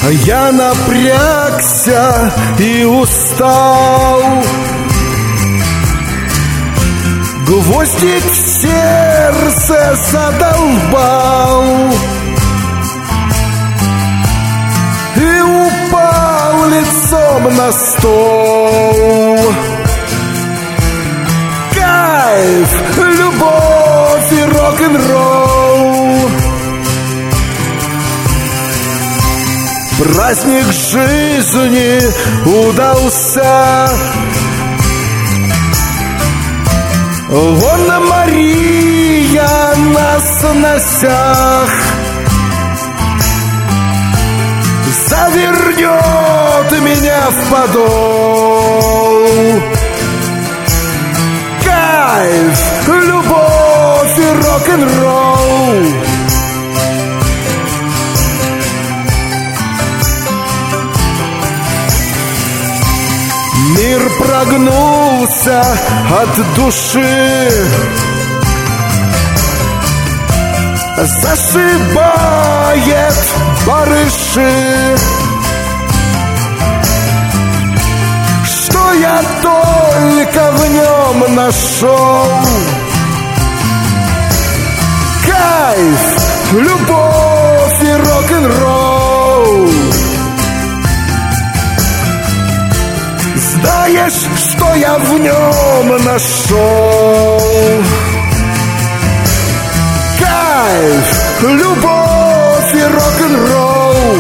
Я напрягся и устал, гвоздик в сердце задолбал и упал лицом на стол. Кайф, любовь и рок-н-ролл, праздник жизни удался. Вон Мария на сносях завернет меня в подол. Кайф, любовь и рок-н-ролл, мир прогнулся от души, зашибает барыши. Что я только в нем нашел? Кайф, любовь и рок-н-ролл. Знаешь, что я в нем нашел? Кайф, любовь и рок-н-ролл.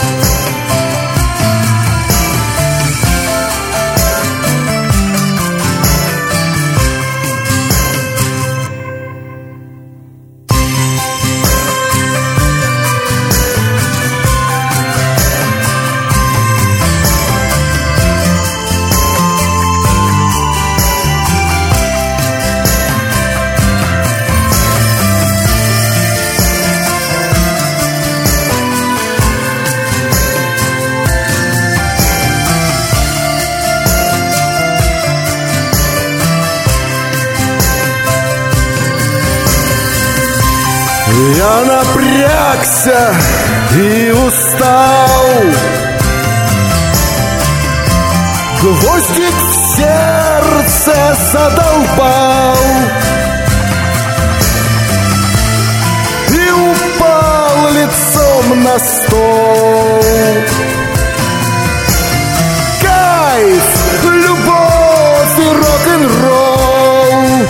Я напрягся и устал, гвоздик в сердце задолбал и упал лицом на стол. Кайф, любовь и рок-н-ролл,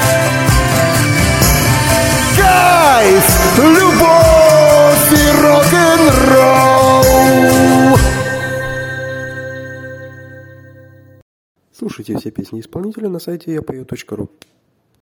любовь и рок-н-ролл. Слушайте все песни исполнителя на сайте yapою.ru.